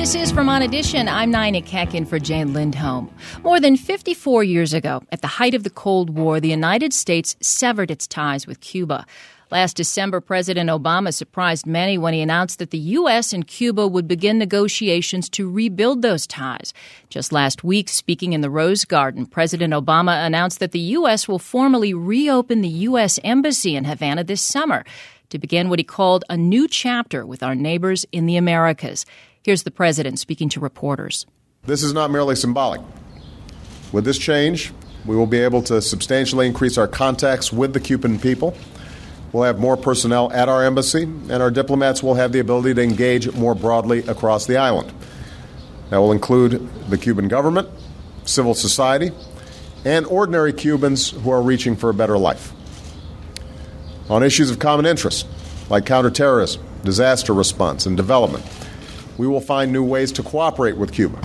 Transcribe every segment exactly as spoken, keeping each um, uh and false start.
This is Vermont Edition. I'm Nina Kekin for Jane Lindholm. More than fifty-four years ago, at the height of the Cold War, the United States severed its ties with Cuba. Last December, President Obama surprised many when he announced that the U S and Cuba would begin negotiations to rebuild those ties. Just last week, speaking in the Rose Garden, President Obama announced that the U S will formally reopen the U S Embassy in Havana this summer to begin what he called a new chapter with our neighbors in the Americas. Here's the president speaking to reporters. This is not merely symbolic. With this change, we will be able to substantially increase our contacts with the Cuban people. We'll have more personnel at our embassy, and our diplomats will have the ability to engage more broadly across the island. That will include the Cuban government, civil society, and ordinary Cubans who are reaching for a better life. On issues of common interest, like counterterrorism, disaster response, and development, we will find new ways to cooperate with Cuba.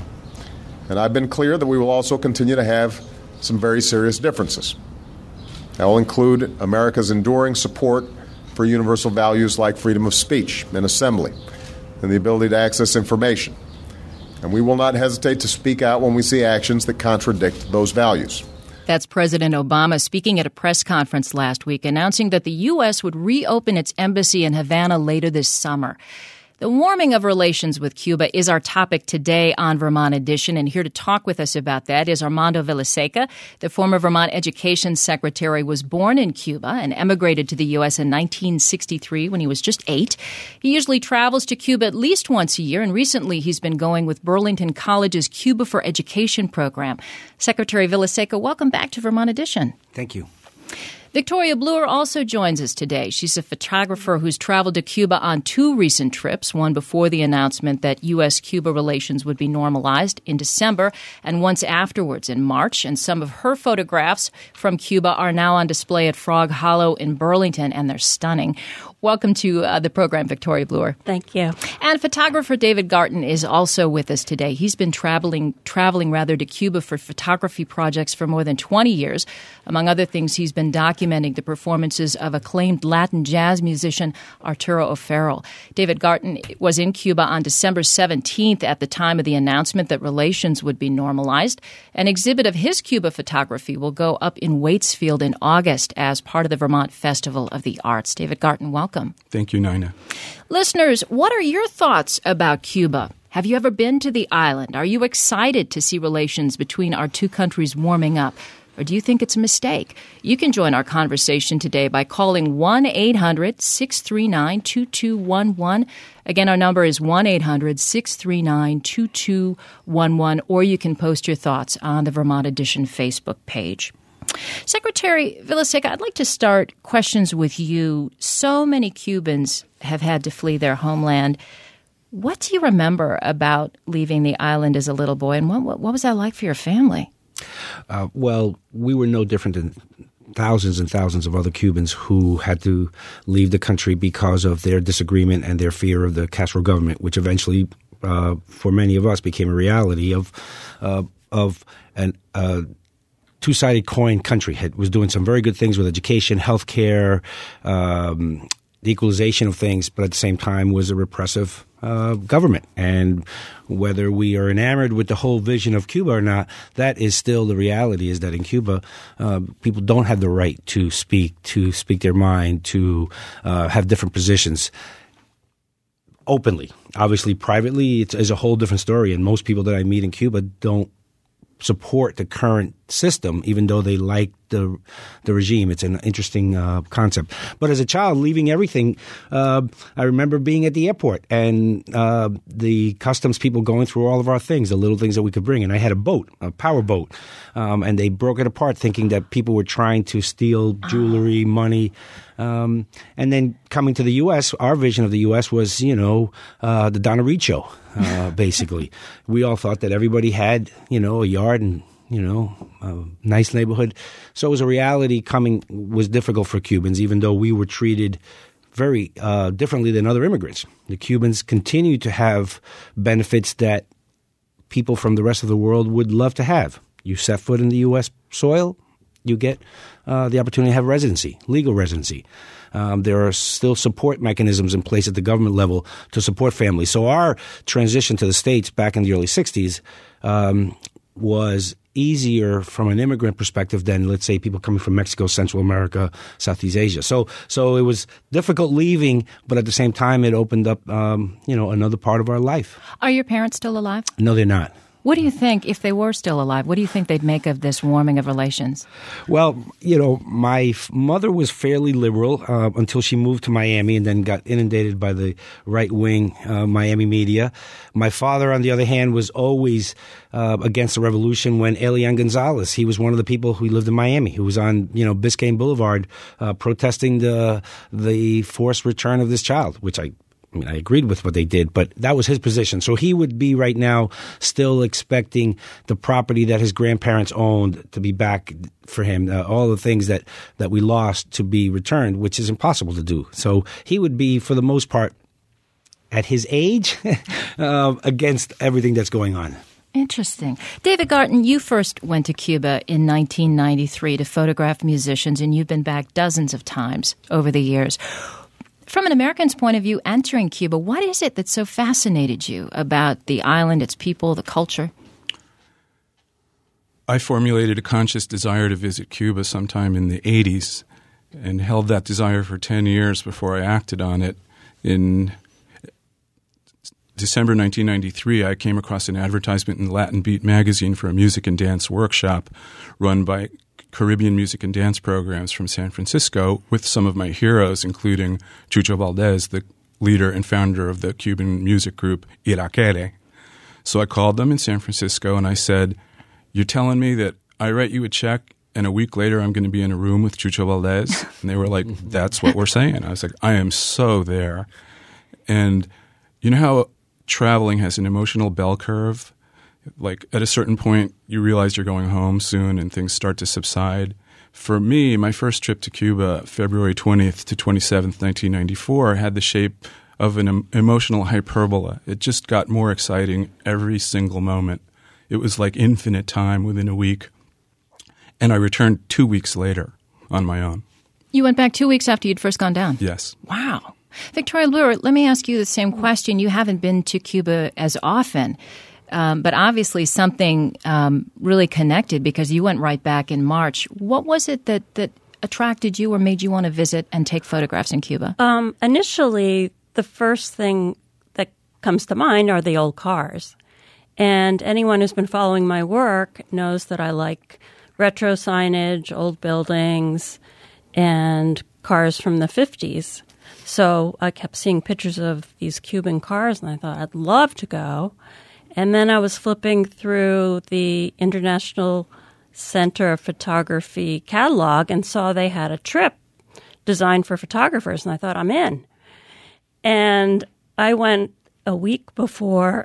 And I've been clear that we will also continue to have some very serious differences. That will include America's enduring support for universal values like freedom of speech and assembly and the ability to access information. And we will not hesitate to speak out when we see actions that contradict those values. That's President Obama speaking at a press conference last week, announcing that the U S would reopen its embassy in Havana later this summer. The warming of relations with Cuba is our topic today on Vermont Edition, and here to talk with us about that is Armando Villaseca. The former Vermont Education Secretary was born in Cuba and emigrated to the U S in nineteen sixty-three when he was just eight. He usually travels to Cuba at least once a year, and recently he's been going with Burlington College's Cuba for Education program. Secretary Villaseca, welcome back to Vermont Edition. Thank you. Victoria Bluer also joins us today. She's a photographer who's traveled to Cuba on two recent trips, one before the announcement that U S Cuba relations would be normalized in December, and once afterwards in March. And some of her photographs from Cuba are now on display at Frog Hollow in Burlington, and they're stunning. Welcome to uh, the program, Victoria Bluer. Thank you. And photographer David Garton is also with us today. He's been traveling, traveling rather, to Cuba for photography projects for more than twenty years. Among other things, he's been documenting the performances of acclaimed Latin jazz musician Arturo O'Farrill. David Garton was in Cuba on December seventeenth at the time of the announcement that relations would be normalized. An exhibit of his Cuba photography will go up in Waitsfield in August as part of the Vermont Festival of the Arts. David Garton, welcome. Welcome. Thank you, Nina. Listeners, what are your thoughts about Cuba? Have you ever been to the island? Are you excited to see relations between our two countries warming up? Or do you think it's a mistake? You can join our conversation today by calling one eight hundred six three nine two two one one. Again, our number is one eight hundred six three nine two two one one, or you can post your thoughts on the Vermont Edition Facebook page. Secretary Villaseca, I'd like to start questions with you. So many Cubans have had to flee their homeland. What do you remember about leaving the island as a little boy, and what, what, what was that like for your family? Uh, well, we were no different than thousands and thousands of other Cubans who had to leave the country because of their disagreement and their fear of the Castro government, which eventually, uh, for many of us, became a reality of uh, of an uh two-sided coin country. It was doing some very good things with education, healthcare, um, the equalization of things, but at the same time was a repressive uh, government. And whether we are enamored with the whole vision of Cuba or not, that is still the reality, is that in Cuba, uh, people don't have the right to speak, to speak their mind, to uh, have different positions openly. Obviously, privately, it's, it's a whole different story, and most people that I meet in Cuba don't support the current system, even though they like the the regime. It's an interesting uh, concept. But as a child, leaving everything, uh, I remember being at the airport and uh, the customs people going through all of our things, the little things that we could bring. And I had a boat, a power boat, um, and they broke it apart thinking that people were trying to steal jewelry, money. Um, and then coming to the U S, our vision of the U S was, you know, uh, the Donna Reed show, uh, basically. We all thought that everybody had, you know, a yard and, you know, a nice neighborhood. So it was a reality coming was difficult for Cubans, even though we were treated very uh, differently than other immigrants. The Cubans continue to have benefits that people from the rest of the world would love to have. You set foot in the U S soil, you get uh, the opportunity to have residency, legal residency. Um, there are still support mechanisms in place at the government level to support families. So our transition to the States back in the early sixties um, was easier from an immigrant perspective than, let's say, people coming from Mexico, Central America, Southeast Asia. So so it was difficult leaving, but at the same time, it opened up, um, you know, another part of our life. Are your parents still alive? No, they're not. What do you think, if they were still alive, what do you think they'd make of this warming of relations? Well, you know, my f- mother was fairly liberal uh, until she moved to Miami and then got inundated by the right-wing uh, Miami media. My father, on the other hand, was always uh, against the revolution when Elian Gonzalez, he was one of the people who lived in Miami, who was on, you know, Biscayne Boulevard uh, protesting the the forced return of this child, which I I mean, I agreed with what they did, but that was his position. So he would be right now still expecting the property that his grandparents owned to be back for him, uh, all the things that, that we lost to be returned, which is impossible to do. So he would be, for the most part, at his age, uh, against everything that's going on. Interesting. David Garton, you first went to Cuba in nineteen ninety-three to photograph musicians, and you've been back dozens of times over the years. From an American's point of view, entering Cuba, what is it that so fascinated you about the island, its people, the culture? I formulated a conscious desire to visit Cuba sometime in the eighties and held that desire for ten years before I acted on it. In December nineteen ninety-three, I came across an advertisement in Latin Beat magazine for a music and dance workshop run by Caribbean music and dance programs from San Francisco with some of my heroes, including Chucho Valdez, the leader and founder of the Cuban music group Irakere. So I called them in San Francisco and I said, "You're telling me that I write you a check and a week later I'm going to be in a room with Chucho Valdez?" And they were like, "That's what we're saying." I was like, I am so there. And you know how traveling has an emotional bell curve? Like at a certain point, you realize you're going home soon and things start to subside. For me, my first trip to Cuba, February twentieth to twenty-seventh, nineteen ninety-four, had the shape of an em- emotional hyperbola. It just got more exciting every single moment. It was like infinite time within a week. And I returned two weeks later on my own. You went back two weeks after you'd first gone down? Yes. Wow. Victoria Bloor, let me ask you the same question. You haven't been to Cuba as often. Um, but obviously something um, really connected because you went right back in March. What was it that, that attracted you or made you want to visit and take photographs in Cuba? Um, initially, the first thing that comes to mind are the old cars. And anyone who's been following my work knows that I like retro signage, old buildings, and cars from the fifties. So I kept seeing pictures of these Cuban cars, and I thought I'd love to go. And then I was flipping through the International Center of Photography catalog and saw they had a trip designed for photographers, and I thought, I'm in. And I went a week before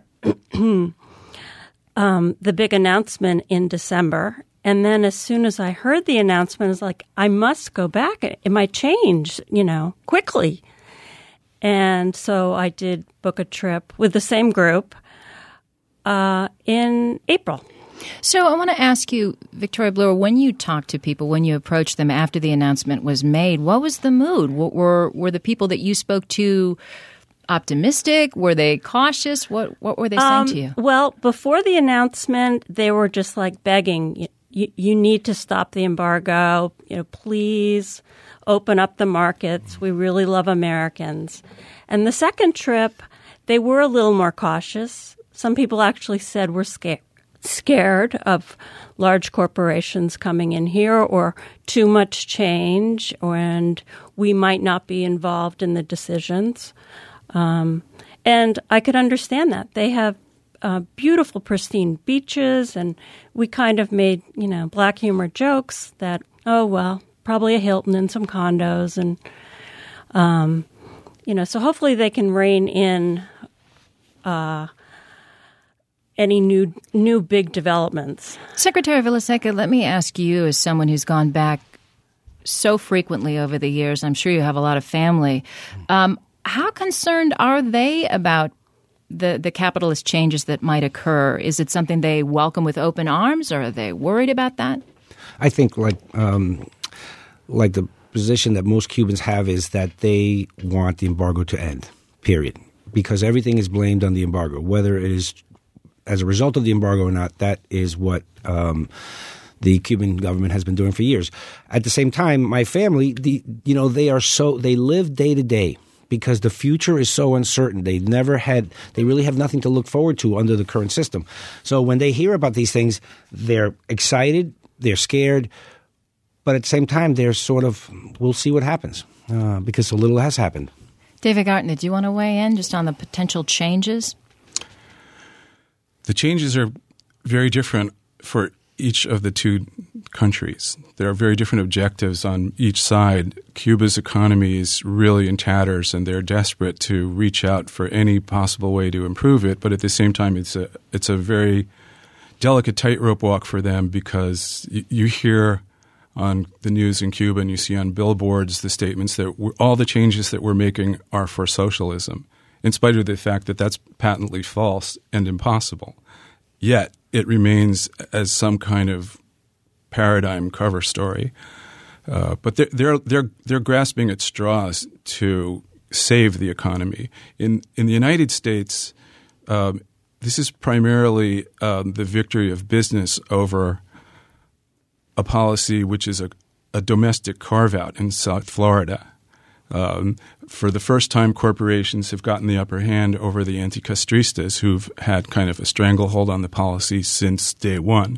um, the big announcement in December. And then as soon as I heard the announcement, I was like, I must go back. It might change, you know, quickly. And so I did book a trip with the same group Uh, in April. So I want to ask you, Victoria Bloor, when you talked to people, when you approached them after the announcement was made, what was the mood? What were were the people that you spoke to optimistic? Were they cautious? What what were they saying um, to you? Well, before the announcement, they were just like begging, you, you, you need to stop the embargo. You know, please open up the markets. We really love Americans. And the second trip, they were a little more cautious. Some people actually said we're scared, scared of large corporations coming in here or too much change, and we might not be involved in the decisions. Um, and I could understand that. They have uh, beautiful, pristine beaches, and we kind of made, you know, black humor jokes that, oh, well, probably a Hilton and some condos. And, um, you know, so hopefully they can rein in uh any new new big developments. Secretary Villaseca, let me ask you, as someone who's gone back so frequently over the years, I'm sure you have a lot of family, um, how concerned are they about the, the capitalist changes that might occur? Is it something they welcome with open arms, or are they worried about that? I think like um, like the position that most Cubans have is that they want the embargo to end, period. Because everything is blamed on the embargo, whether it is as a result of the embargo or not. That is what um, the Cuban government has been doing for years. At the same time, my family, the you know, they are so they live day to day because the future is so uncertain. They never had, they really have nothing to look forward to under the current system. So when they hear about these things, they're excited, they're scared, but at the same time, they're sort of, we'll see what happens uh, because so little has happened. David Gartner, do you want to weigh in just on the potential changes? The changes are very different for each of the two countries. There are very different objectives on each side. Cuba's economy is really in tatters, and they're desperate to reach out for any possible way to improve it. But at the same time, it's a it's a very delicate tightrope walk for them because y- you hear on the news in Cuba and you see on billboards the statements that we're, all the changes that we're making are for socialism, in spite of the fact that that's patently false and impossible. Yet it remains as some kind of paradigm cover story. Uh, but they're, they're they're they're grasping at straws to save the economy. In in the United States, um, this is primarily um, the victory of business over a policy which is a, a domestic carve-out in South Florida. Um, for the first time, corporations have gotten the upper hand over the anti-castristas who've had kind of a stranglehold on the policy since day one.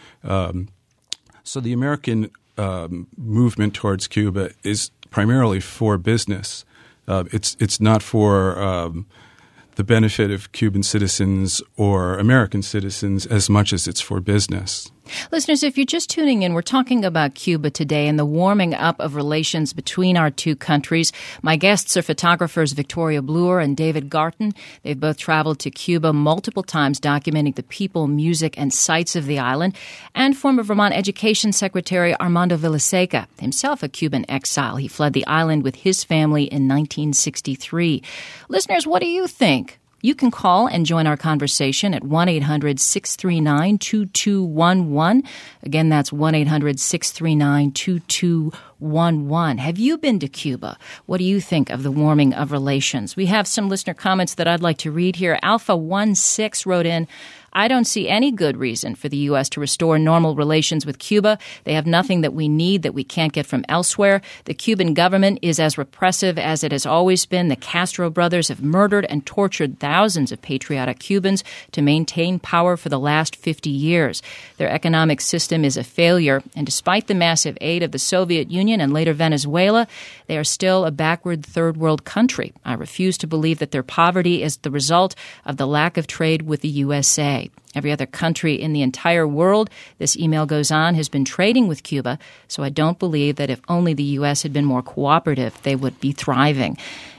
Um, so the American um, movement towards Cuba is primarily for business. Uh, it's it's not for um, the benefit of Cuban citizens or American citizens as much as it's for business. Listeners, if you're just tuning in, we're talking about Cuba today and the warming up of relations between our two countries. My guests are photographers Victoria Bluer and David Garton. They've both traveled to Cuba multiple times, documenting the people, music, and sights of the island. And former Vermont Education Secretary Armando Villaseca, himself a Cuban exile. He fled the island with his family in nineteen sixty-three. Listeners, what do you think? You can call and join our conversation at one eight hundred six three nine two two one one. Again, that's one eight hundred six three nine two two one one. Have you been to Cuba? What do you think of the warming of relations? We have some listener comments that I'd like to read here. Alpha one six wrote in, I don't see any good reason for the U S to restore normal relations with Cuba. They have nothing that we need that we can't get from elsewhere. The Cuban government is as repressive as it has always been. The Castro brothers have murdered and tortured thousands of patriotic Cubans to maintain power for the last fifty years. Their economic system is a failure, and despite the massive aid of the Soviet Union and later Venezuela, they are still a backward third world country. I refuse to believe that their poverty is the result of the lack of trade with the U S A. Every other country in the entire world, this email goes on, has been trading with Cuba, so I don't believe that if only the U S had been more cooperative, they would be thriving.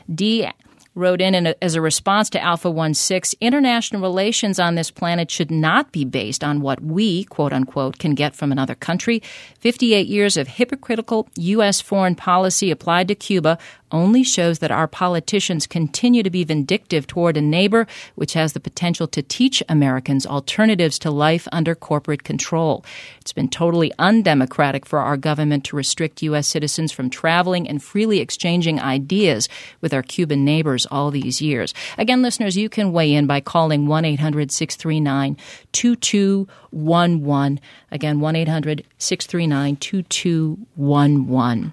D wrote in, and as a response to Alpha one six, international relations on this planet should not be based on what we, quote unquote, can get from another country. fifty-eight years of hypocritical U S foreign policy applied to Cuba only shows that our politicians continue to be vindictive toward a neighbor which has the potential to teach Americans alternatives to life under corporate control. It's been totally undemocratic for our government to restrict U S citizens from traveling and freely exchanging ideas with our Cuban neighbors all these years. Again, listeners, you can weigh in by calling one eight hundred six three nine two two one one. Again, one eight hundred six three nine two two one one.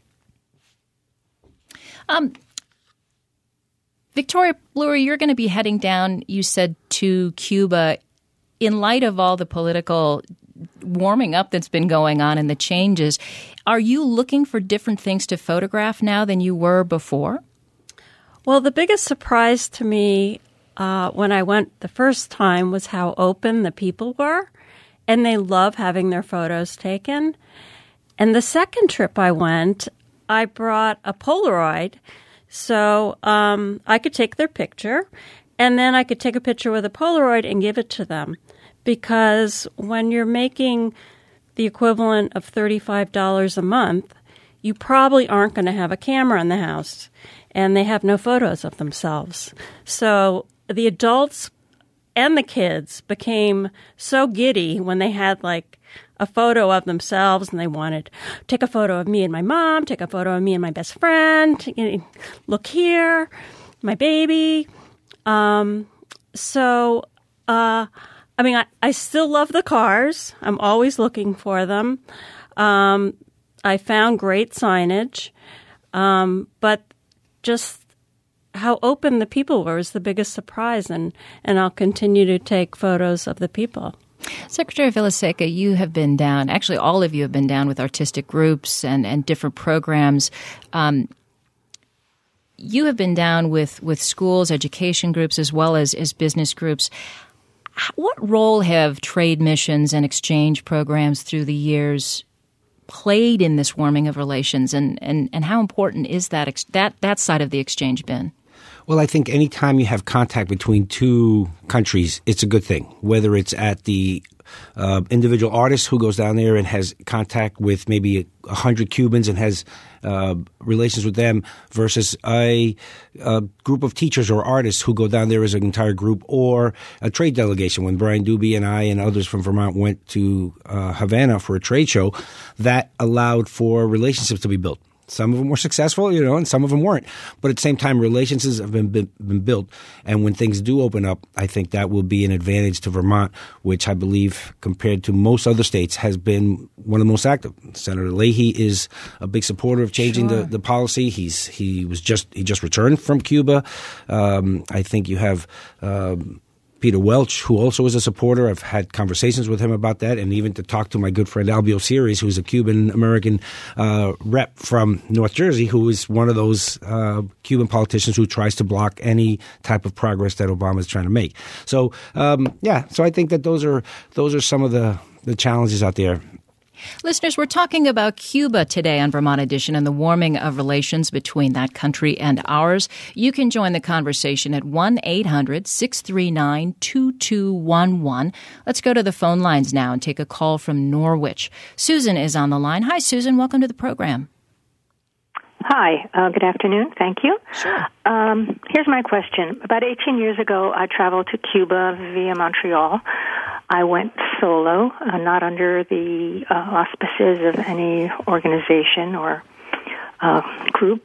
Um, Victoria Bluer, you're going to be heading down, you said, to Cuba in light of all the political warming up that's been going on and the changes. Are you looking for different things to photograph now than you were before? Well, the biggest surprise to me uh, when I went the first time was how open the people were, and they love having their photos taken. And the second trip I went, I brought a Polaroid so um, I could take their picture, and then I could take a picture with a Polaroid and give it to them. Because when you're making the equivalent of thirty-five dollars a month, you probably aren't going to have a camera in the house, and they have no photos of themselves. So the adults and the kids became so giddy when they had like a photo of themselves and they wanted, take a photo of me and my mom, take a photo of me and my best friend, you know, look here, my baby. Um, so, uh, I mean, I, I still love the cars. I'm always looking for them. Um, I found great signage, um, but just how open the people were was the biggest surprise, and, and I'll continue to take photos of the people. Secretary Villaseca, you have been down, actually all of you have been down with artistic groups and, and different programs. Um, you have been down with, with schools, education groups, as well as, as business groups. What role have trade missions and exchange programs through the years played in this warming of relations, and, and, and how important is that, ex- that that side of the exchange been? Well, I think any time you have contact between two countries, it's a good thing, whether it's at the uh, individual artist who goes down there and has contact with maybe a hundred Cubans and has uh, relations with them versus a, a group of teachers or artists who go down there as an entire group, or a trade delegation. When Brian Doobie and I and others from Vermont went to uh, Havana for a trade show, that allowed for relationships to be built. Some of them were successful, you know, and some of them weren't. But at the same time, relationships have been, been been built. And when things do open up, I think that will be an advantage to Vermont, which I believe, compared to most other states, has been one of the most active. Senator Leahy is a big supporter of changing sure. the, the policy. He's he was just he just returned from Cuba. Um, I think you have Um, Peter Welch, who also is a supporter. I've had conversations with him about that, and even to talk to my good friend Albio Series, who's a Cuban-American uh, rep from North Jersey, who is one of those uh, Cuban politicians who tries to block any type of progress that Obama is trying to make. So, um, yeah, so I think that those are those are some of the, the challenges out there. Listeners, we're talking about Cuba today on Vermont Edition and the warming of relations between that country and ours. You can join the conversation at one eight hundred six three nine two two one one. Let's go to the phone lines now and take a call from Norwich. Susan is on the line. Hi, Susan. Welcome to the program. Hi. Uh, good afternoon. Thank you. Sure. Um, here's my question. About eighteen years ago, I traveled to Cuba via Montreal. I went solo, uh, not under the uh, auspices of any organization or uh, group.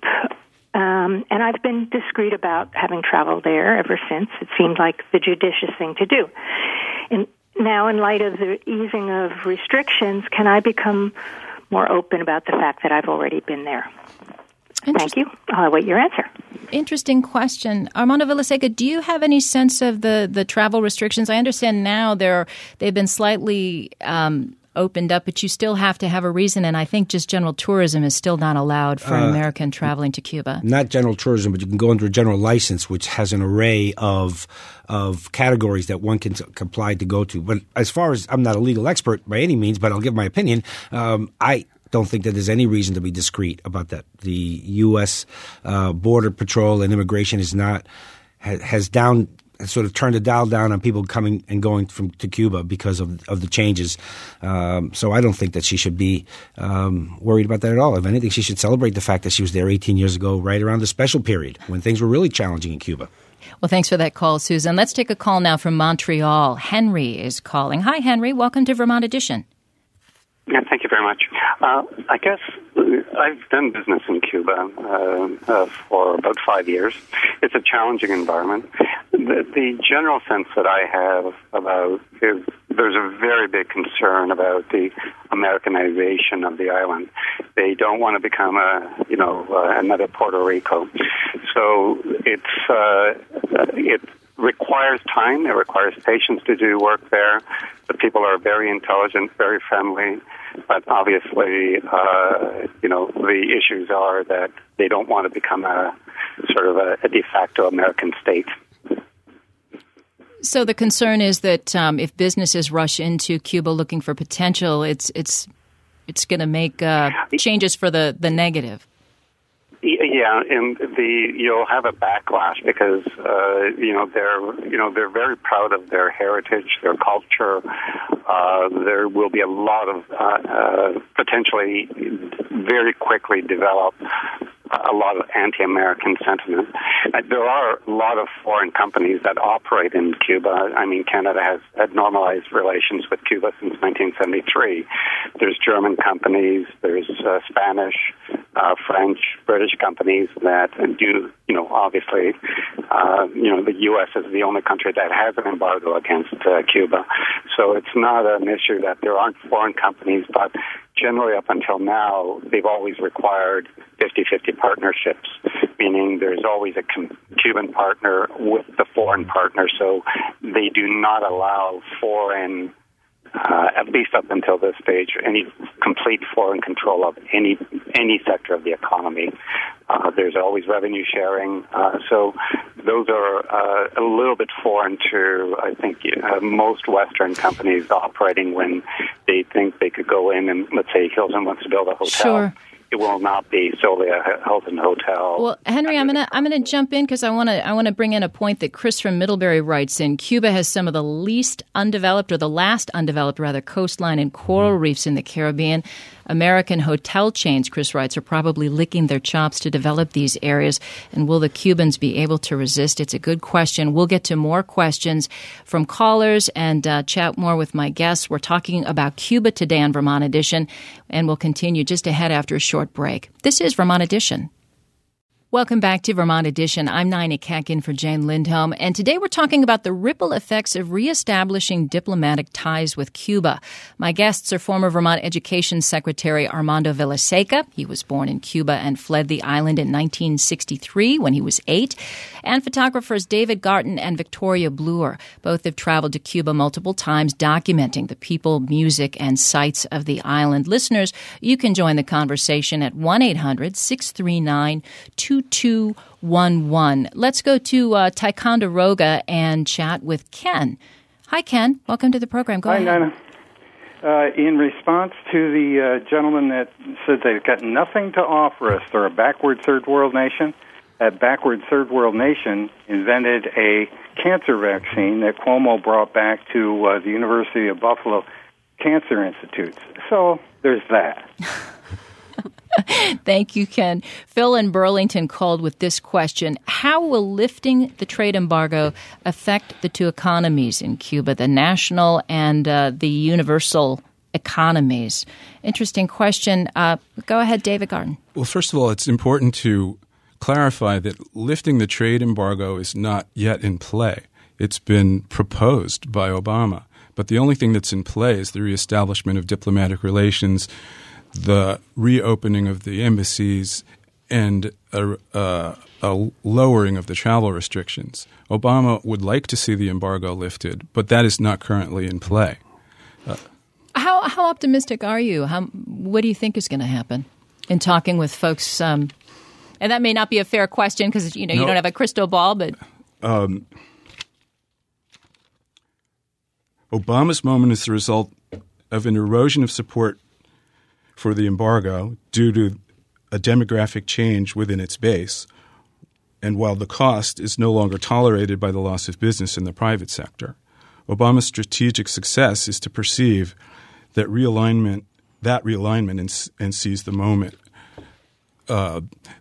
Um, and I've been discreet about having traveled there ever since. It seemed like the judicious thing to do. And now, in light of the easing of restrictions, can I become more open about the fact that I've already been there? Thank you. I'll await your answer. Interesting question. Armando Villaseca, do you have any sense of the, the travel restrictions? I understand now they're, they've been slightly um, opened up, but you still have to have a reason, and I think just general tourism is still not allowed for an uh, American traveling to Cuba. Not general tourism, but you can go under a general license, which has an array of of categories that one can apply to go to. But as far as, I'm not a legal expert by any means, but I'll give my opinion. Um, I don't think that there's any reason to be discreet about that. The U S uh, Border Patrol and Immigration is not ha, has down has sort of turned the dial down on people coming and going from to Cuba because of of the changes. Um, so I don't think that she should be um, worried about that at all. If anything, she should celebrate the fact that she was there eighteen years ago, right around the special period when things were really challenging in Cuba. Well, thanks for that call, Susan. Let's take a call now from Montreal. Henry is calling. Hi, Henry. Welcome to Vermont Edition. Yeah, thank you very much. Uh, I guess I've done business in Cuba uh, uh, for about five years. It's a challenging environment. The, the general sense that I have about is there's a very big concern about the Americanization of the island. They don't want to become a, you know, uh, another Puerto Rico. So it's uh, it requires time. It requires patience to do work there. The people are very intelligent, very friendly, but obviously, uh, you know, the issues are that they don't want to become a sort of a, a de facto American state. So the concern is that um, if businesses rush into Cuba looking for potential, it's it's it's going to make uh, changes for the, the negative. Yeah, and the you'll have a backlash because uh, you know they're you know they're very proud of their heritage, their culture. Uh, there will be a lot of uh, uh, potentially very quickly develop a lot of anti-American sentiment. Uh, there are a lot of foreign companies that operate in Cuba. I mean, Canada has had normalized relations with Cuba since nineteen seventy-three. There's German companies, there's uh, Spanish, uh, French, British companies that do, you know, obviously, uh, you know, the U S is the only country that has an embargo against uh, Cuba. So it's not an issue that there aren't foreign companies, but generally up until now, they've always required fifty-fifty partnerships, meaning there's always a Cuban partner with the foreign partner, so they do not allow foreign, uh, at least up until this stage, any complete foreign control of any any sector of the economy. Uh, there's always revenue sharing, uh, so those are uh, a little bit foreign to, I think, uh, most Western companies operating when they think they could go in and, let's say, Hilton wants to build a hotel. Sure. It will not be solely a Hilton hotel. Well, Henry, I'm gonna I'm gonna jump in because I want to I want to bring in a point that Chris from Middlebury writes in. Cuba has some of the least undeveloped, or the last undeveloped, rather, coastline and coral reefs in the Caribbean. American hotel chains, Chris writes, are probably licking their chops to develop these areas. And will the Cubans be able to resist? It's a good question. We'll get to more questions from callers and uh, chat more with my guests. We're talking about Cuba today on Vermont Edition, and we'll continue just ahead after a short break. This is Vermont Edition. Welcome back to Vermont Edition. I'm Nina Kakin for Jane Lindholm, and today we're talking about the ripple effects of reestablishing diplomatic ties with Cuba. My guests are former Vermont Education Secretary Armando Villaseca. He was born in Cuba and fled the island in nineteen sixty-three when he was eight. And photographers David Garton and Victoria Bluer. Both have traveled to Cuba multiple times, documenting the people, music, and sights of the island. Listeners, you can join the conversation at one eight hundred six three nine two two one one. Let's go to uh, Ticonderoga and chat with Ken. Hi, Ken. Welcome to the program. Go Hi, ahead. Nina. Uh, in response to the uh, gentleman that said they've got nothing to offer us, they're a backward third world nation. That backward third world nation invented a cancer vaccine that Cuomo brought back to uh, the University of Buffalo Cancer Institute. So there's that. Thank you, Ken. Phil in Burlington called with this question. How will lifting the trade embargo affect the two economies in Cuba, the national and uh, the universal economies? Interesting question. Uh, go ahead, David Garton. Well, first of all, it's important to clarify that lifting the trade embargo is not yet in play. It's been proposed by Obama. But the only thing that's in play is the reestablishment of diplomatic relations, the reopening of the embassies, and a, uh, a lowering of the travel restrictions. Obama would like to see the embargo lifted, but that is not currently in play. Uh, how how optimistic are you? How what do you think is going to happen in talking with folks? Um, and that may not be a fair question because you know no, you don't have a crystal ball, but um, Obama's moment is the result of an erosion of support for the embargo due to a demographic change within its base, and while the cost is no longer tolerated by the loss of business in the private sector. Obama's strategic success is to perceive that realignment, that realignment and, and seize the moment. Uh,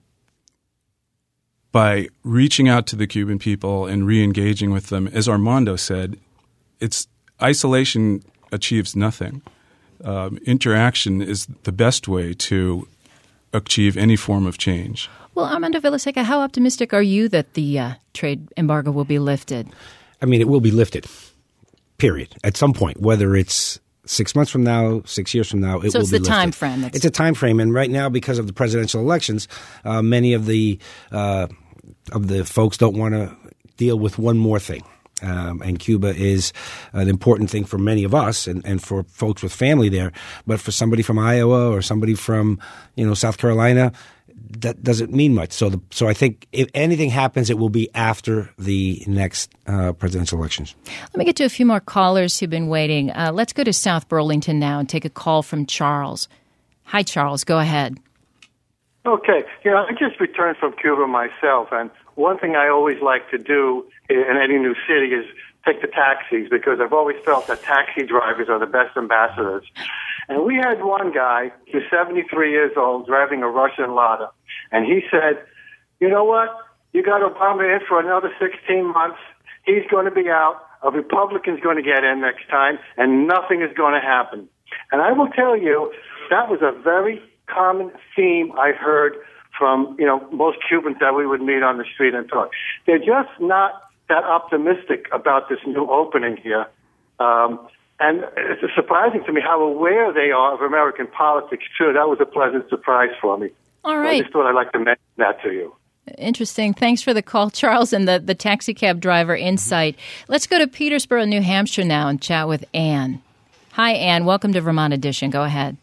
by reaching out to the Cuban people and re-engaging with them, as Armando said, it's isolation achieves nothing. Um, interaction is the best way to achieve any form of change. Well, Armando Villaseca, how optimistic are you that the uh, trade embargo will be lifted? I mean, it will be lifted, period, at some point, whether it's six months from now, six years from now, it so will be lifted. So it's the time frame. That's... It's a time frame, and right now, because of the presidential elections, uh, many of the uh, of the folks don't want to deal with one more thing. Um, and Cuba is an important thing for many of us and, and for folks with family there. But for somebody from Iowa or somebody from, you know, South Carolina, that doesn't mean much. So the, so I think if anything happens, it will be after the next uh, presidential elections. Let me get to a few more callers who've been waiting. Uh, let's go to South Burlington now and take a call from Charles. Hi, Charles. Go ahead. Okay. You know, I just returned from Cuba myself, and one thing I always like to do in any new city is take the taxis, because I've always felt that taxi drivers are the best ambassadors. And we had one guy who's seventy-three years old driving a Russian Lada, and he said, you know what? You got Obama in for another sixteen months. He's going to be out. A Republican's going to get in next time, and nothing is going to happen. And I will tell you, that was a very common theme I heard from, you know, most Cubans that we would meet on the street and talk. They're just not that optimistic about this new opening here. Um, and it's surprising to me how aware they are of American politics, too. That was a pleasant surprise for me. All right. So I just thought I'd like to mention that to you. Interesting. Thanks for the call, Charles, and the, the taxi cab driver insight. Let's go to Petersboro, New Hampshire now and chat with Anne. Hi, Anne. Welcome to Vermont Edition. Go ahead.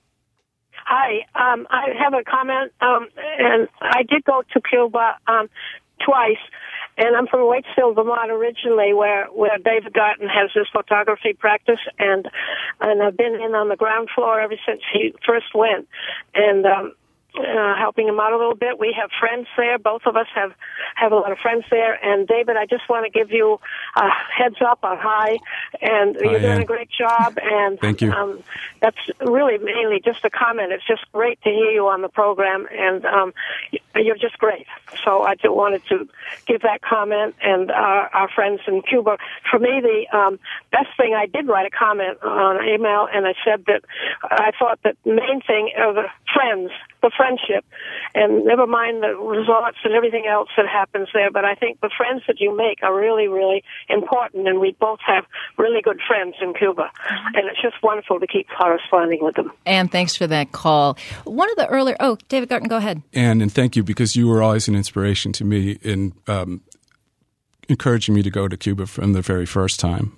Hi. Um, I have a comment, um, and I did go to Cuba um, twice, and I'm from Waitsfield, Vermont originally, where, where David Garten has his photography practice, and and I've been in on the ground floor ever since he first went, and um, uh, helping him out a little bit. We have friends there. Both of us have, have a lot of friends there. And, David, I just want to give you a heads up on hi, and Hi, you're doing Ann. a great job. And Thank you. Um, that's really mainly just a comment. It's just great to hear you on the program, and um, you're just great. So I just wanted to give that comment, and uh, our friends in Cuba. For me, the um, best thing, I did write a comment on email, and I said that I thought that the main thing are the friends, the friendship, and never mind the resorts and everything else that happens there, but I think the friends that you make are really, really important, and we both have really good friends in Cuba, and it's just wonderful to keep corresponding with them. Anne, thanks for that call. One of the earlier, oh, David Garten, go ahead. Anne, and thank you, because you were always an inspiration to me in um, encouraging me to go to Cuba from the very first time.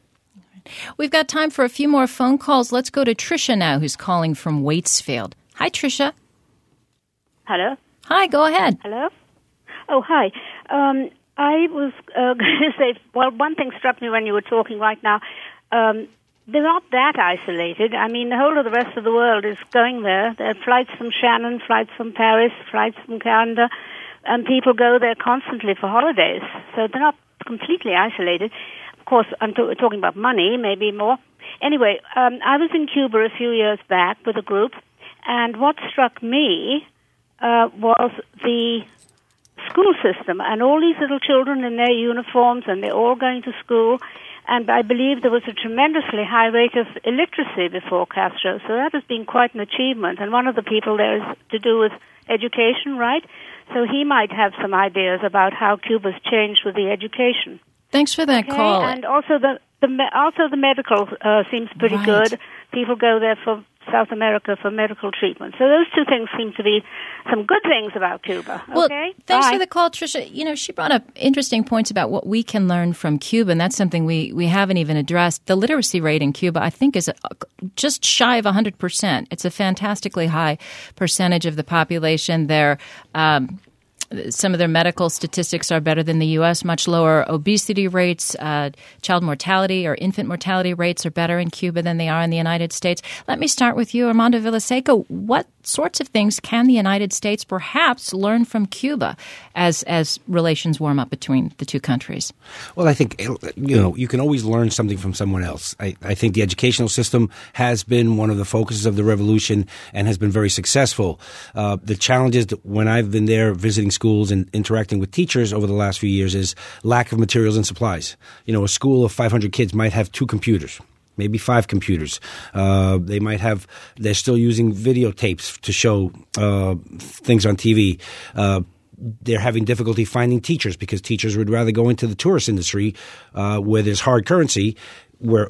We've got time for a few more phone calls. Let's go to Tricia now, who's calling from Waitsfield. Hi, Tricia. Hello? Hi, go ahead. Hello? Oh, hi. Um, I was uh, going to say, well, one thing struck me when you were talking right now. Um, they're not that isolated. I mean, the whole of the rest of the world is going there. There are flights from Shannon, flights from Paris, flights from Canada, and people go there constantly for holidays. So they're not completely isolated. Of course, I'm to- talking about money, maybe more. Anyway, um, I was in Cuba a few years back with a group, and what struck me uh, was the school system, and all these little children in their uniforms, and they're all going to school. And I believe there was a tremendously high rate of illiteracy before Castro, so that has been quite an achievement. And one of the people there is to do with education, right? So he might have some ideas about how Cuba's changed with the education. Thanks for that okay? call. And also the, the also the medical uh, seems pretty Right. good. People go there for South America for medical treatment. So those two things seem to be some good things about Cuba. Well, okay? thanks Bye. for the call, Tricia. You know, she brought up interesting points about what we can learn from Cuba, and that's something we, we haven't even addressed. The literacy rate in Cuba, I think, is just shy of one hundred percent. It's a fantastically high percentage of the population there. Um, Some of their medical statistics are better than the U S, much lower obesity rates, uh, child mortality or infant mortality rates are better in Cuba than they are in the United States. Let me start with you, Armando Villaseca. What sorts of things can the United States perhaps learn from Cuba as as relations warm up between the two countries? Well, I think, you know, you can always learn something from someone else. I, I think the educational system has been one of the focuses of the revolution and has been very successful. Uh, the challenges that when I've been there visiting schools and interacting with teachers over the last few years is lack of materials and supplies. You know, a school of five hundred kids might have two computers, maybe five computers. Uh, they might have, they're still using videotapes to show uh, things on T V. Uh, they're having difficulty finding teachers because teachers would rather go into the tourist industry uh, where there's hard currency, where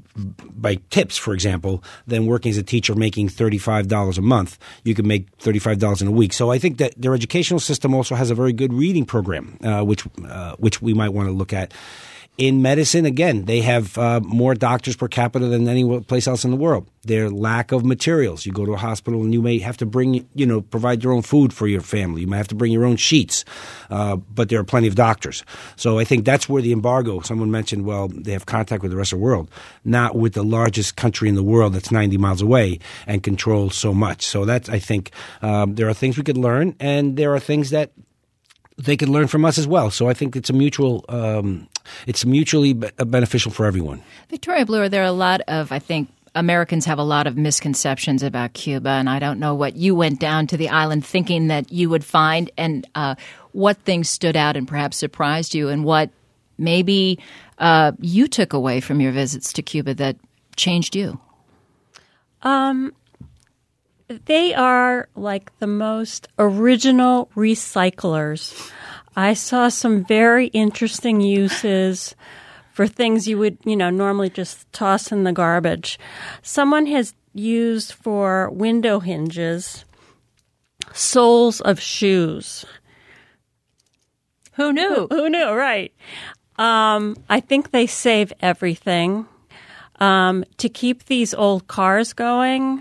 by tips, for example, than working as a teacher making thirty-five dollars a month. You could make thirty-five dollars in a week. So I think that their educational system also has a very good reading program, uh, which uh, which we might want to look at. In medicine, again, they have uh, more doctors per capita than any place else in the world. Their lack of materials. You go to a hospital and you may have to bring, you know, provide your own food for your family. You might have to bring your own sheets, uh, but there are plenty of doctors. So I think that's where the embargo, someone mentioned, well, they have contact with the rest of the world, not with the largest country in the world that's ninety miles away and controls so much. So that's, I think, um, there are things we could learn, and there are things that they can learn from us as well. So I think it's a mutual, um, it's mutually be- beneficial for everyone. Victoria Bluer, there are a lot of, I think, Americans have a lot of misconceptions about Cuba, and I don't know what you went down to the island thinking that you would find, and uh, what things stood out and perhaps surprised you, and what maybe uh, you took away from your visits to Cuba that changed you. Um, they are like the most original recyclers. I saw some very interesting uses for things you would, you know, normally just toss in the garbage. Someone has used for window hinges soles of shoes. Who knew? Who knew, right. Um, I think they save everything. Um, to keep these old cars going,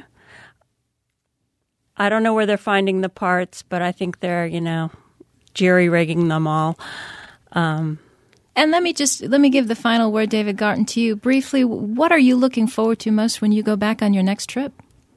I don't know where they're finding the parts, but I think they're, you know, jerry-rigging them all. Um And let me just let me give the final word, David Garton, to you briefly. What are you looking forward to most when you go back on your next trip?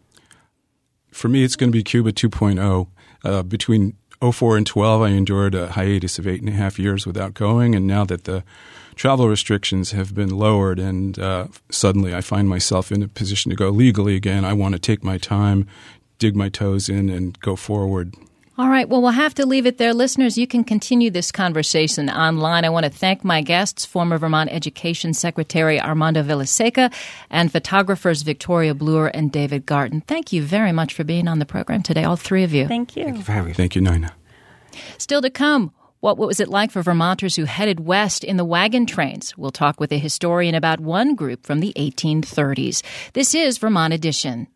For me, it's going to be Cuba two point oh. Uh, between oh four and twelve, I endured a hiatus of eight and a half years without going, and now that the travel restrictions have been lowered and uh, suddenly I find myself in a position to go legally again, I want to take my time, dig my toes in, and go forward. All right. Well, we'll have to leave it there. Listeners, you can continue this conversation online. I want to thank my guests, former Vermont Education Secretary Armando Villaseca and photographers Victoria Bloor and David Garton. Thank you very much for being on the program today, all three of you. Thank you. Thank you for having me. Thank you, Nina. Still to come, what, what was it like for Vermonters who headed west in the wagon trains? We'll talk with a historian about one group from the eighteen thirties. This is Vermont Edition.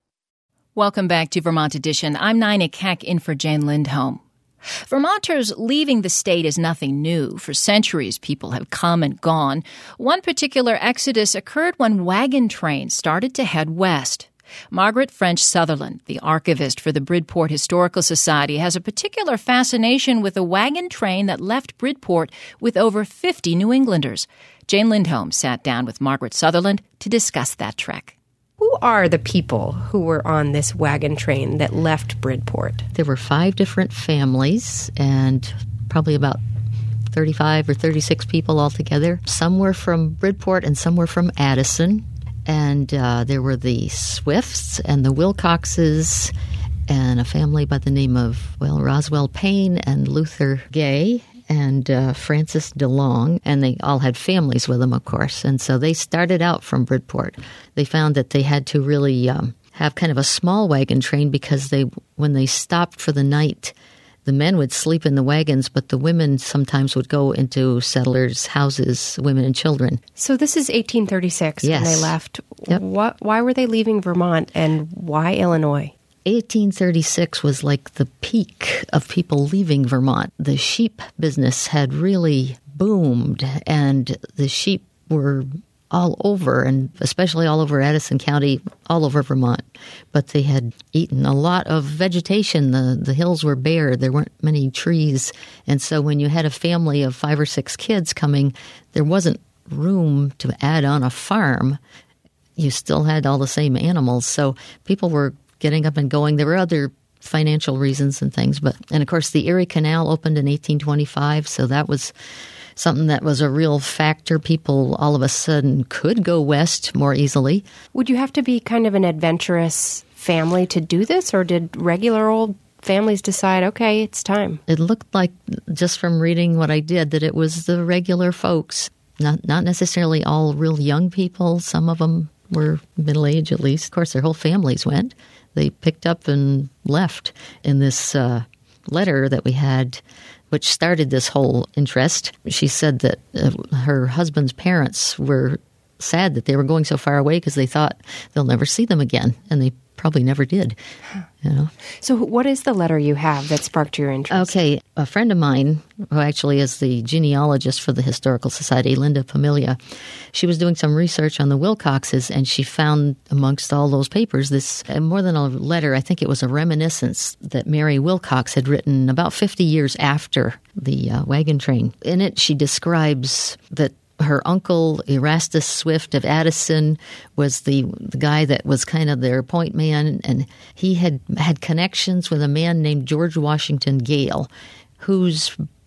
Welcome back to Vermont Edition. I'm Nina Keck in for Jane Lindholm. Vermonters leaving the state is nothing new. For centuries, people have come and gone. One particular exodus occurred when wagon trains started to head west. Margaret French Sutherland, the archivist for the Bridport Historical Society, has a particular fascination with a wagon train that left Bridport with over fifty New Englanders. Jane Lindholm sat down with Margaret Sutherland to discuss that trek. Who are the people who were on this wagon train that left Bridport? There were five different families and probably about thirty-five or thirty-six people altogether. Some were from Bridport and some were from Addison. And uh, there were the Swifts and the Wilcoxes and a family by the name of, well, Roswell Payne and Luther Gay and uh, Francis DeLong, and they all had families with them, of course. And so they started out from Bridport. They found that they had to really um, have kind of a small wagon train because they, when they stopped for the night, the men would sleep in the wagons, but the women sometimes would go into settlers' houses, women and children. So this is eighteen thirty-six yes. when they left. Yep. What, why were they leaving Vermont, and why Illinois? eighteen thirty-six was like the peak of people leaving Vermont. The sheep business had really boomed, and the sheep were all over, and especially all over Addison County, all over Vermont. But they had eaten a lot of vegetation. The, the hills were bare. There weren't many trees. And so when you had a family of five or six kids coming, there wasn't room to add on a farm. You still had all the same animals. So people were getting up and going. There were other financial reasons and things. But and of course, the Erie Canal opened in eighteen twenty-five, so that was something that was a real factor. People all of a sudden could go west more easily. Would you have to be kind of an adventurous family to do this, or did regular old families decide, okay, it's time? It looked like, just from reading what I did, that it was the regular folks, not not necessarily all real young people. Some of them were middle-aged at least. Of course, their whole families went. They picked up and left. In this uh, letter that we had, which started this whole interest, she said that uh, her husband's parents were sad that they were going so far away because they thought they'll never see them again, and they probably never did. You know. So what is the letter you have that sparked your interest? Okay, a friend of mine, who actually is the genealogist for the Historical Society, Linda Pamilia, she was doing some research on the Wilcoxes, and she found amongst all those papers this, more than a letter, I think it was a reminiscence that Mary Wilcox had written about fifty years after the uh, wagon train. In it, she describes that her uncle, Erastus Swift of Addison, was the, the guy that was kind of their point man, and he had had connections with a man named George Washington Gale, whose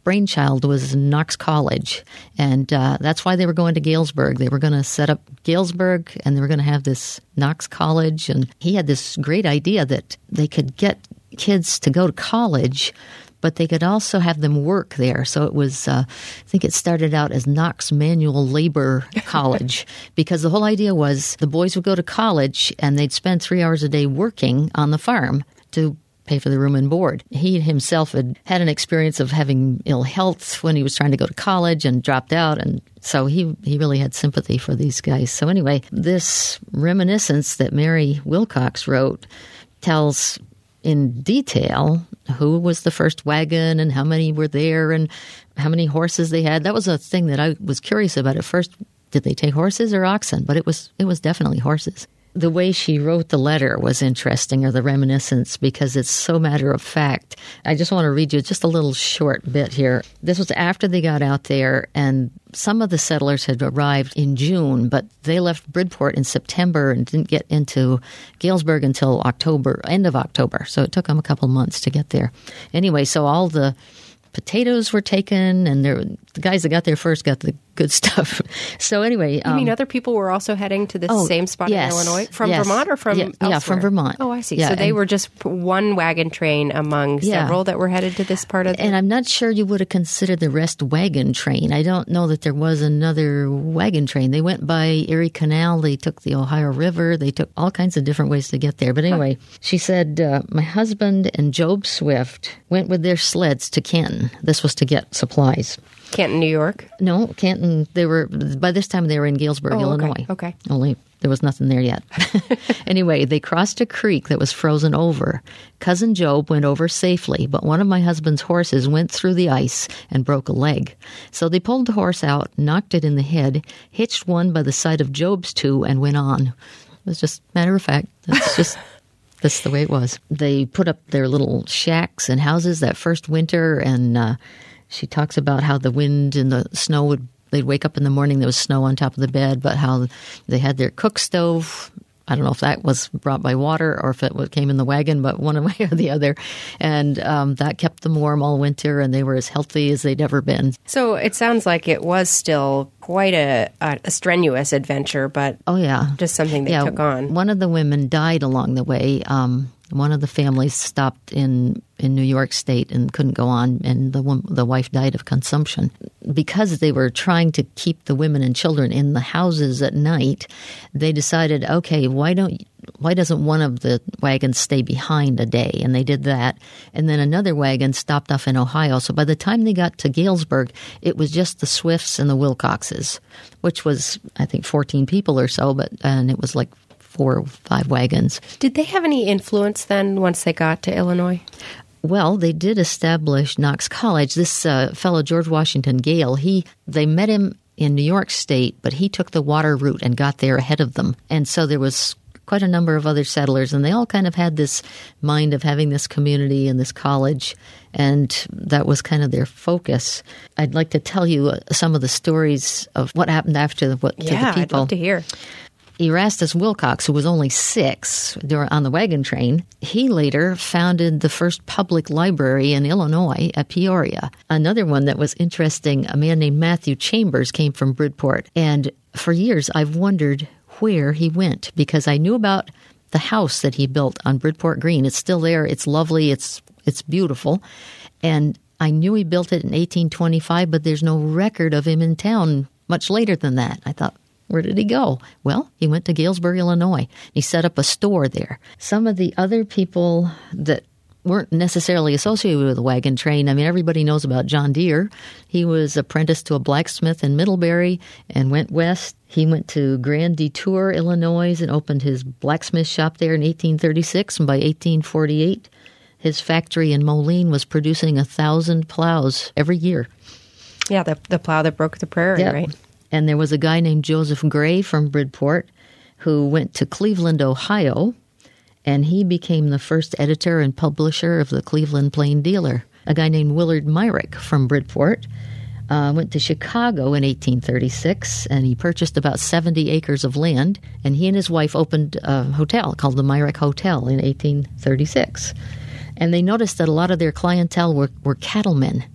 brainchild was Knox College, and uh, that's why they were going to Galesburg. They were going to set up Galesburg, and they were going to have this Knox College, and he had this great idea that they could get kids to go to college, but they could also have them work there. So it was, uh, I think it started out as Knox Manual Labor College, because the whole idea was the boys would go to college and they'd spend three hours a day working on the farm to pay for the room and board. He himself had had an experience of having ill health when he was trying to go to college and dropped out, and so he, he really had sympathy for these guys. So anyway, this reminiscence that Mary Wilcox wrote tells in detail who was the first wagon and how many were there and how many horses they had. That was a thing that I was curious about at first. Did they take horses or oxen? But it was it was definitely horses. The way she wrote the letter was interesting, or the reminiscence, because it's so matter of fact. I just want to read you just a little short bit here. This was after they got out there, and some of the settlers had arrived in June, but they left Bridport in September and didn't get into Galesburg until October, end of October. So it took them a couple months to get there. Anyway, so all the potatoes were taken, and there, the guys that got there first got the good stuff. So anyway, you um, mean other people were also heading to this oh, same spot yes, in Illinois from yes. Vermont or from yeah, elsewhere? yeah, from Vermont. Oh, I see. Yeah, so they and, were just one wagon train among yeah. several that were headed to this part of the... And I'm not sure you would have considered the rest wagon train. I don't know that there was another wagon train. They went by Erie Canal. They took the Ohio River. They took all kinds of different ways to get there. But anyway, huh. she said, uh, my husband and Job Swift went with their sleds to Canton. This was to get supplies. Canton, New York? No, Canton. They were by this time they were in Galesburg, oh, Illinois. Okay. okay. Only there was nothing there yet. Anyway, they crossed a creek that was frozen over. Cousin Job went over safely, but one of my husband's horses went through the ice and broke a leg. So they pulled the horse out, knocked it in the head, hitched one by the side of Job's two, and went on. It was just matter of fact. That's just. That's the way it was. They put up their little shacks and houses that first winter, and uh, she talks about how the wind and the snow would, they'd wake up in the morning, there was snow on top of the bed, but how they had their cook stove. I don't know if that was brought by water or if it came in the wagon, but one way or the other. And um, that kept them warm all winter, and they were as healthy as they'd ever been. So it sounds like it was still quite a, a strenuous adventure, but oh yeah, just something they yeah, took on. One of the women died along the way. Um, one of the families stopped in, in New York State and couldn't go on, and the the wife died of consumption. Because they were trying to keep the women and children in the houses at night, they decided, okay, why don't why doesn't one of the wagons stay behind a day? And they did that. And then another wagon stopped off in Ohio. So by the time they got to Galesburg, it was just the Swifts and the Wilcoxes, which was, I think, fourteen people or so, but and it was like four or five wagons. Did they have any influence then once they got to Illinois? Well, they did establish Knox College. This uh, fellow, George Washington Gale, he they met him in New York State, but he took the water route and got there ahead of them. And so there was quite a number of other settlers, and they all kind of had this mind of having this community and this college, and that was kind of their focus. I'd like to tell you uh, some of the stories of what happened after the, what, yeah, to the people. I'd love to hear. Erastus Wilcox, who was only six on the wagon train, he later founded the first public library in Illinois at Peoria. Another one that was interesting, a man named Matthew Chambers came from Bridport. And for years, I've wondered where he went, because I knew about the house that he built on Bridport Green. It's still there. It's lovely. It's it's beautiful. And I knew he built it in eighteen twenty-five, but there's no record of him in town much later than that. I thought, where did he go? Well, he went to Galesburg, Illinois. He set up a store there. Some of the other people that weren't necessarily associated with the wagon train, I mean, everybody knows about John Deere. He was apprenticed to a blacksmith in Middlebury and went west. He went to Grand Detour, Illinois, and opened his blacksmith shop there in eighteen thirty-six. And by eighteen forty-eight, his factory in Moline was producing a thousand plows every year. Yeah, the, the plow that broke the prairie, yeah. right? And there was a guy named Joseph Gray from Bridport who went to Cleveland, Ohio, and he became the first editor and publisher of the Cleveland Plain Dealer. A guy named Willard Myrick from Bridport uh, went to Chicago in eighteen thirty-six, and he purchased about seventy acres of land, and he and his wife opened a hotel called the Myrick Hotel in eighteen thirty-six. And they noticed that a lot of their clientele were, were cattlemen.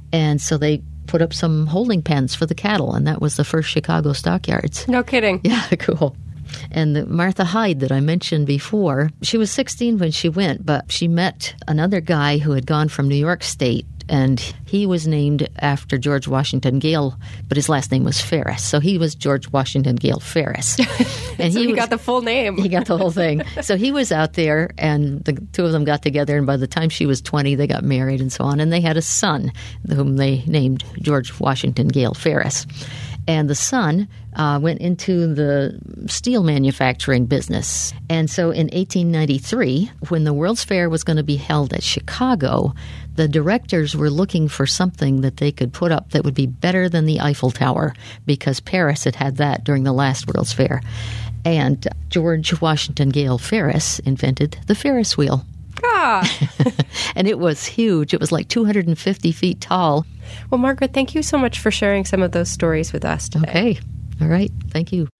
And so they put up some holding pens for the cattle, and that was the first Chicago stockyards. No kidding. Yeah, cool. And the Martha Hyde that I mentioned before, she was sixteen when she went, but she met another guy who had gone from New York State, and he was named after George Washington Gale, but his last name was Ferris. So he was George Washington Gale Ferris. And so he, he was, got the full name. He got the whole thing. So he was out there, and the two of them got together, and by the time she was twenty, they got married and so on. And they had a son, whom they named George Washington Gale Ferris. And the son uh, went into the steel manufacturing business. And so in eighteen ninety-three, when the World's Fair was going to be held at Chicago, the directors were looking for something that they could put up that would be better than the Eiffel Tower, because Paris had had that during the last World's Fair. And George Washington Gale Ferris invented the Ferris wheel. Ah. And it was huge. It was like two hundred fifty feet tall. Well, Margaret, thank you so much for sharing some of those stories with us today. Okay. All right. Thank you.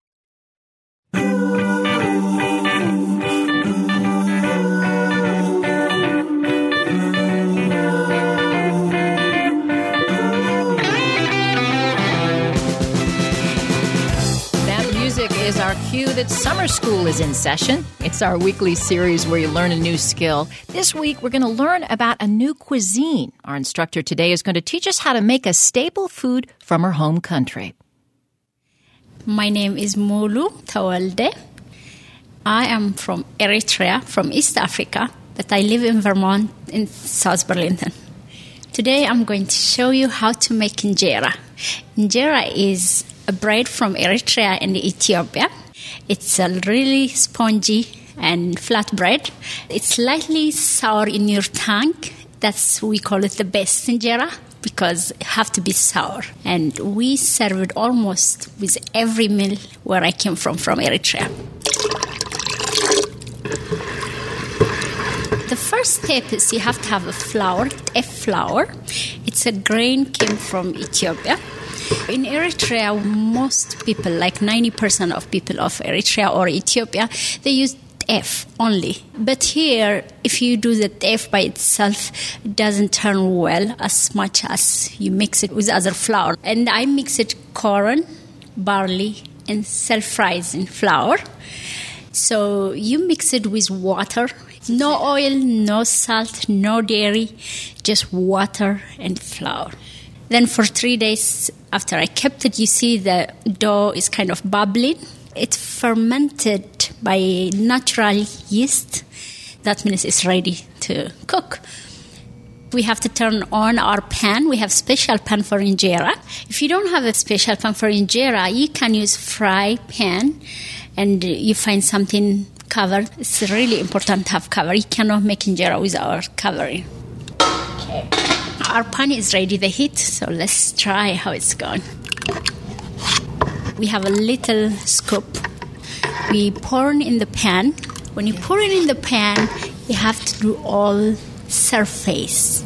Is our cue that summer school is in session. It's our weekly series where you learn a new skill. This week, we're going to learn about a new cuisine. Our instructor today is going to teach us how to make a staple food from her home country. My name is Mulu Tawalde. I am from Eritrea, from East Africa, but I live in Vermont in South Burlington. Today, I'm going to show you how to make injera. Injera is a bread from Eritrea and Ethiopia. It's a really spongy and flat bread. It's slightly sour in your tongue. That's, we call it the best injera, because it have to be sour. And we serve it almost with every meal where I came from, from Eritrea. The first step is you have to have a flour, teff flour. It's a grain came from Ethiopia. In Eritrea, most people, like ninety percent of people of Eritrea or Ethiopia, they use teff only. But here, if you do the teff by itself, it doesn't turn well as much as you mix it with other flour. And I mix it corn, barley, and self-rising flour. So you mix it with water. No oil, no salt, no dairy, just water and flour. Then for three days after I kept it, you see the dough is kind of bubbling. It's fermented by natural yeast. That means it's ready to cook. We have to turn on our pan. We have special pan for injera. If you don't have a special pan for injera, you can use fry pan, and you find something covered. It's really important to have cover. You cannot make injera without covering. Okay. Our pan is ready to heat, so let's try how it's going. We have a little scoop. We pour it in the pan. When you pour it in the pan, you have to do all surface.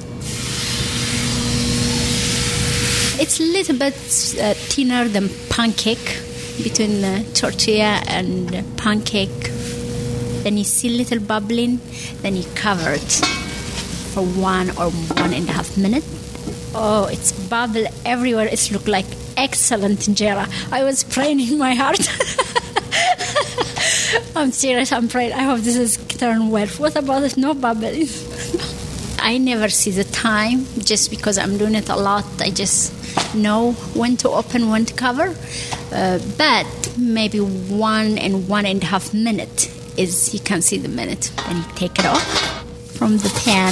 It's a little bit uh, thinner than pancake, between the tortilla and the pancake. Then you see a little bubbling, then you cover it for one or one and a half minutes. Oh, it's bubble everywhere. It looks like excellent injera. I was praying in my heart. I'm serious, I'm praying. I hope this is turn well. What about it? No bubbling. I never see the time just because I'm doing it a lot. I just know when to open, when to cover. Uh, but maybe one and one and a half minute is, you can see the minute. Then you take it off from the pan.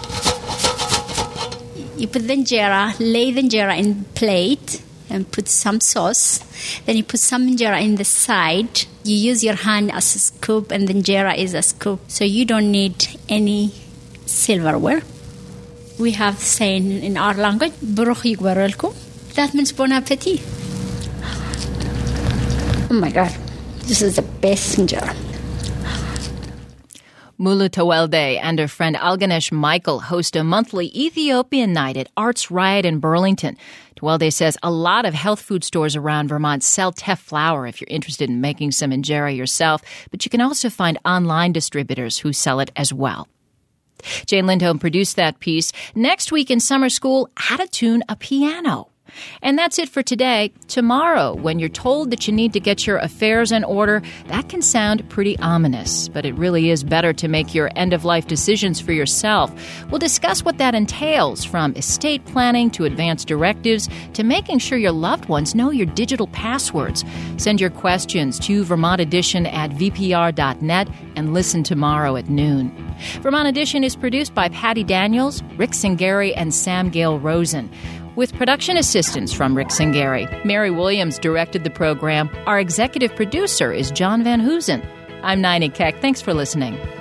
You put the injera, lay the injera in plate and put some sauce. Then you put some injera in the side. You use your hand as a scoop and the injera is a scoop. So you don't need any silverware. We have saying in our language, Baruch Yigbarelkum. That means bon appetit. Oh my God, this is the best injera. Mulu Tawalde and her friend Alganesh Michael host a monthly Ethiopian night at Arts Riot in Burlington. Tawalde says a lot of health food stores around Vermont sell teff flour if you're interested in making some injera yourself, but you can also find online distributors who sell it as well. Jane Lindholm produced that piece. Next week in summer school, how to tune a piano. And that's it for today. Tomorrow, when you're told that you need to get your affairs in order, that can sound pretty ominous, but it really is better to make your end-of-life decisions for yourself. We'll discuss what that entails, from estate planning to advance directives to making sure your loved ones know your digital passwords. Send your questions to Vermont Edition at v p r dot net and listen tomorrow at noon. Vermont Edition is produced by Patty Daniels, Rick Singari, and Sam Gale Rosen, with production assistance from Rick Singari. Mary Williams directed the program. Our executive producer is John Van Hoosen. I'm Nina Keck. Thanks for listening.